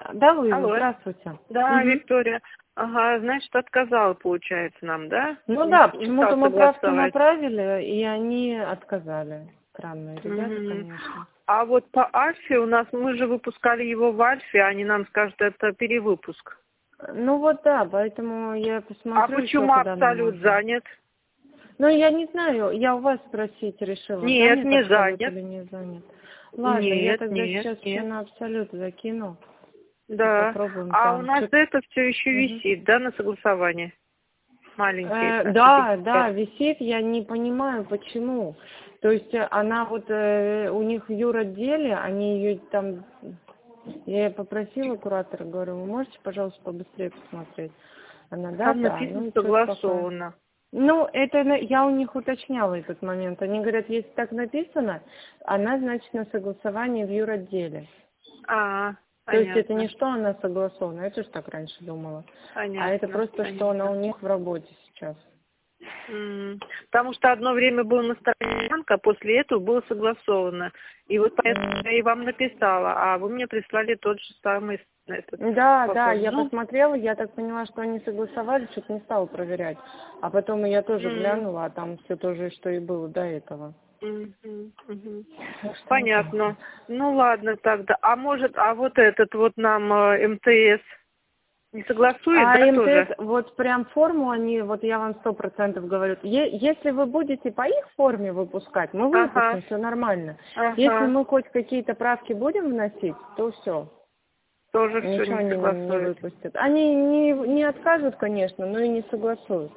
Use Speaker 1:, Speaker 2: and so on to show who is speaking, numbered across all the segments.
Speaker 1: Да, Луиза,
Speaker 2: Алло.
Speaker 1: здравствуйте.
Speaker 2: Да, Виктория. Ага, значит, отказала, получается, нам, да?
Speaker 1: Ну
Speaker 2: Не,
Speaker 1: да,
Speaker 2: не
Speaker 1: почему-то
Speaker 2: стал
Speaker 1: мы правку
Speaker 2: согласовать.
Speaker 1: направили, и они отказали. Странные ребята,
Speaker 2: Мгм.
Speaker 1: конечно.
Speaker 2: А вот по Альфе у нас, мы же выпускали его в Альфе, они нам скажут, это перевыпуск.
Speaker 1: Ну вот да, поэтому я
Speaker 2: А
Speaker 1: посмотрю еще,
Speaker 2: почему
Speaker 1: куда нам
Speaker 2: Абсолют
Speaker 1: можно.
Speaker 2: занят?
Speaker 1: Ну, я не знаю, я у вас спросить решила,
Speaker 2: Нет,
Speaker 1: занят
Speaker 2: не
Speaker 1: Абсолют
Speaker 2: занят.
Speaker 1: или не занят. Ладно, я
Speaker 2: Нет,
Speaker 1: тогда
Speaker 2: нет,
Speaker 1: сейчас еще
Speaker 2: нет.
Speaker 1: на Абсолют закину и
Speaker 2: Да.
Speaker 1: попробуем
Speaker 2: А у
Speaker 1: там.
Speaker 2: нас это все еще висит, да, на согласовании? Маленький это.
Speaker 1: Да, висит, я не понимаю, почему. То есть она вот, у них в юротделе, они ее там, я её попросила куратора, говорю, вы можете, пожалуйста, побыстрее посмотреть? Она,
Speaker 2: Там
Speaker 1: да,
Speaker 2: написано
Speaker 1: ну что-то пока.
Speaker 2: согласовано.
Speaker 1: Ну, это я у них уточняла этот момент. Они говорят, если так написано, она, значит, на согласовании в юротделе.
Speaker 2: А,
Speaker 1: То есть это не
Speaker 2: понятно.
Speaker 1: что она согласована, я тоже так раньше думала. А это
Speaker 2: Понятно,
Speaker 1: просто, что она
Speaker 2: понятно.
Speaker 1: у них в работе сейчас.
Speaker 2: Потому что одно время было на стороне банка, а после этого было согласовано. И вот поэтому я и вам написала, а вы мне прислали тот же самый этот
Speaker 1: Да,
Speaker 2: форму.
Speaker 1: я
Speaker 2: Ну,
Speaker 1: посмотрела, я так поняла, что они согласовали, что-то не стала проверять. А потом я тоже глянула, а там все то же, что и было до этого.
Speaker 2: мгм.
Speaker 1: Так что вот так вот.
Speaker 2: Понятно. Ну ладно тогда. А может, а вот этот вот нам МТС не согласует,
Speaker 1: А
Speaker 2: да,
Speaker 1: МТС,
Speaker 2: тоже?
Speaker 1: вот прям форму они, вот я вам 100% говорю, если вы будете по их форме выпускать, мы
Speaker 2: Ага,
Speaker 1: выпустим, все нормально. Если
Speaker 2: ага.
Speaker 1: мы хоть какие-то правки будем вносить, то все.
Speaker 2: Тоже все
Speaker 1: Ничего
Speaker 2: не
Speaker 1: они нам не
Speaker 2: согласует.
Speaker 1: выпустят. Они не откажут, конечно, но и не согласуют.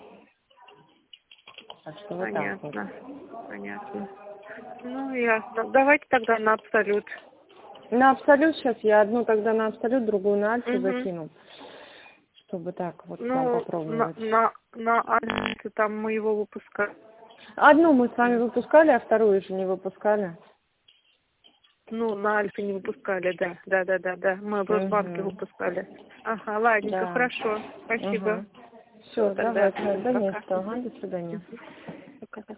Speaker 1: Так что вот так вот.
Speaker 2: Понятно, понятно. Ну, ясно. Давайте тогда на абсолют.
Speaker 1: На Абсолют сейчас я одну тогда на Абсолют, другую на Альфу
Speaker 2: Угу.
Speaker 1: закину, чтобы так вот там
Speaker 2: Ну,
Speaker 1: попробовать.
Speaker 2: на Альфе там мы его выпускаем.
Speaker 1: Одну мы с вами выпускали, а вторую же не выпускали.
Speaker 2: Ну, на Альфе не выпускали, да. Да. Мы в Росбанке
Speaker 1: Угу.
Speaker 2: выпускали. Ага, ладненько,
Speaker 1: Да.
Speaker 2: хорошо. Спасибо.
Speaker 1: Угу.
Speaker 2: Все,
Speaker 1: Все,
Speaker 2: тогда,
Speaker 1: давайте. Да не
Speaker 2: пока.
Speaker 1: что. Ага, до свидания.